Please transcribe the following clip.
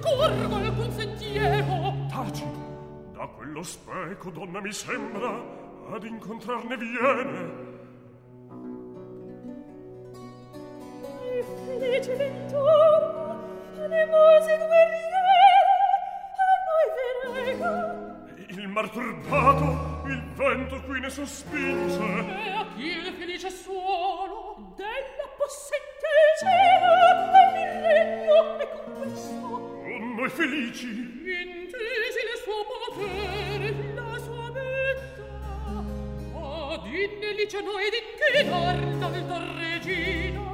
scorgo alcun sentiero. Taci, da quello speco, donna, mi sembra, ad incontrarne viene. Il felice ventura, anemosi guerriere, a noi venega. Il mar turbato, il vento qui ne sospinge. E a chi il felice suolo della possente cielo e il regno è con questo. Con noi felici, intesi il suo potere, la sua beltà, ad innelice noi d'inchinarla alta regina.